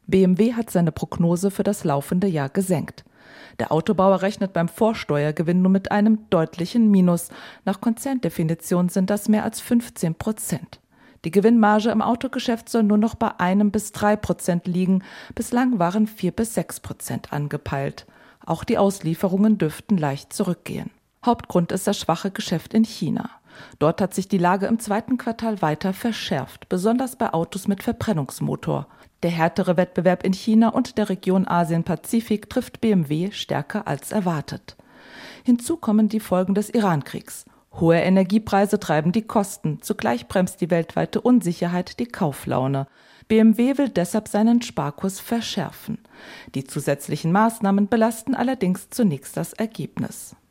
BMW hat seine Prognose für das laufende Jahr gesenkt. Der Autobauer rechnet beim Vorsteuergewinn nur mit einem deutlichen Minus. Nach Konzerndefinition sind das mehr als 15%. Die Gewinnmarge im Autogeschäft soll nur noch bei 1-3% liegen. Bislang waren 4-6% angepeilt. Auch die Auslieferungen dürften leicht zurückgehen. Hauptgrund ist das schwache Geschäft in China. Dort hat sich die Lage im zweiten Quartal weiter verschärft, besonders bei Autos mit Verbrennungsmotor. Der härtere Wettbewerb in China und der Region Asien-Pazifik trifft BMW stärker als erwartet. Hinzu kommen die Folgen des Iran-Kriegs. Hohe Energiepreise treiben die Kosten, zugleich bremst die weltweite Unsicherheit die Kauflaune. BMW will deshalb seinen Sparkurs verschärfen. Die zusätzlichen Maßnahmen belasten allerdings zunächst das Ergebnis.